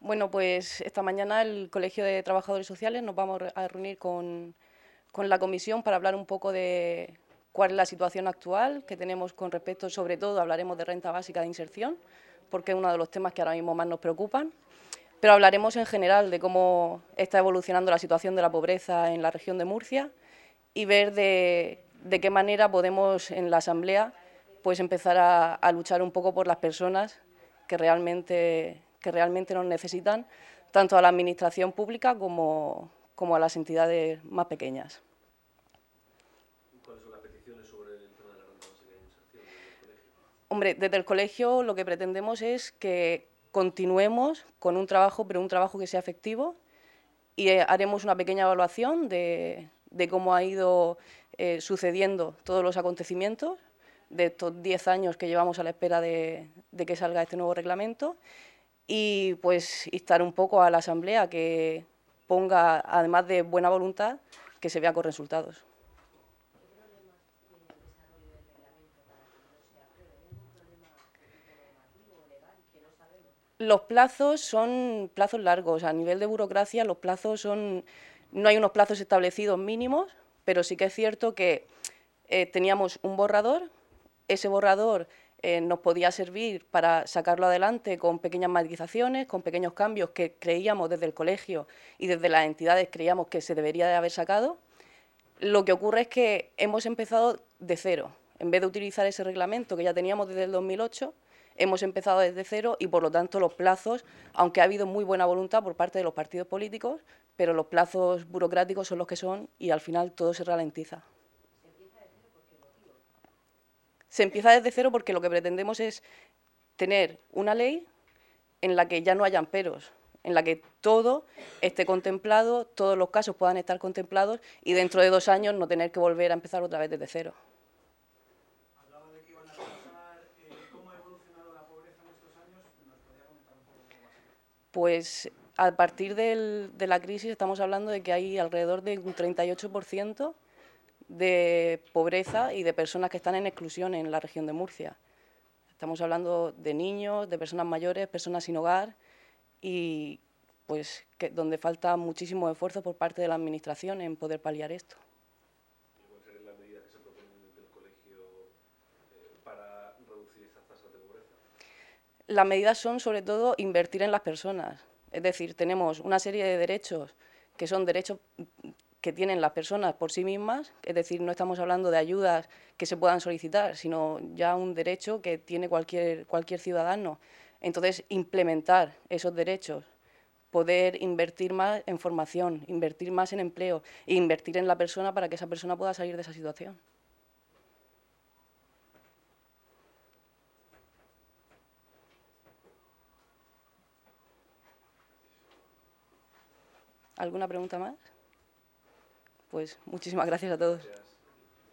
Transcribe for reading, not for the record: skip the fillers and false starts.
Bueno, pues esta mañana el Colegio de Trabajadores Sociales nos vamos a reunir con la comisión para hablar un poco de cuál es la situación actual que tenemos con respecto, sobre todo hablaremos de renta básica de inserción, porque es uno de los temas que ahora mismo más nos preocupan, pero hablaremos en general de cómo está evolucionando la situación de la pobreza en la región de Murcia y ver de qué manera podemos en la Asamblea pues empezar a luchar un poco por las personas que realmente nos necesitan, tanto a la Administración pública como a las entidades más pequeñas. ¿Cuáles son las peticiones sobre el tema de la renta básica de inserción desde el colegio? Hombre, desde el colegio lo que pretendemos es que continuemos con un trabajo, pero un trabajo que sea efectivo, y haremos una pequeña evaluación de cómo ha ido sucediendo todos los acontecimientos de estos 10 años que llevamos a la espera de que salga este nuevo reglamento y pues instar un poco a la Asamblea que ponga, además de buena voluntad, que se vea con resultados. Los plazos son plazos largos. A nivel de burocracia, los plazos son. No hay unos plazos establecidos mínimos, pero sí que es cierto que teníamos un borrador. Ese borrador nos podía servir para sacarlo adelante con pequeñas matizaciones, con pequeños cambios que creíamos desde el colegio y desde las entidades creíamos que se debería de haber sacado. Lo que ocurre es que hemos empezado de cero. En vez de utilizar ese reglamento que ya teníamos desde el 2008, hemos empezado desde cero y, por lo tanto, los plazos, aunque ha habido muy buena voluntad por parte de los partidos políticos, pero los plazos burocráticos son los que son y, al final, todo se ralentiza. Se empieza desde cero porque lo que pretendemos es tener una ley en la que ya no hayan peros, en la que todo esté contemplado, todos los casos puedan estar contemplados y dentro de 2 años no tener que volver a empezar otra vez desde cero. Hablaba de que iban a revisar cómo ha evolucionado la pobreza en estos años. ¿Nos podría comentar un poco cómo ha sido? Pues a partir de la crisis estamos hablando de que hay alrededor de un 38% de pobreza y de personas que están en exclusión en la región de Murcia. Estamos hablando de niños, de personas mayores, personas sin hogar y pues donde falta muchísimo esfuerzo por parte de la Administración en poder paliar esto. ¿Y cuáles serían las medidas que se proponen desde el colegio para reducir estas tasas de pobreza? Las medidas son, sobre todo, invertir en las personas. Es decir, tenemos una serie de derechos que son derechos que tienen las personas por sí mismas, es decir, no estamos hablando de ayudas que se puedan solicitar, sino ya un derecho que tiene cualquier ciudadano. Entonces, implementar esos derechos, poder invertir más en formación, invertir más en empleo e invertir en la persona para que esa persona pueda salir de esa situación. ¿Alguna pregunta más? Pues muchísimas gracias a todos. Gracias.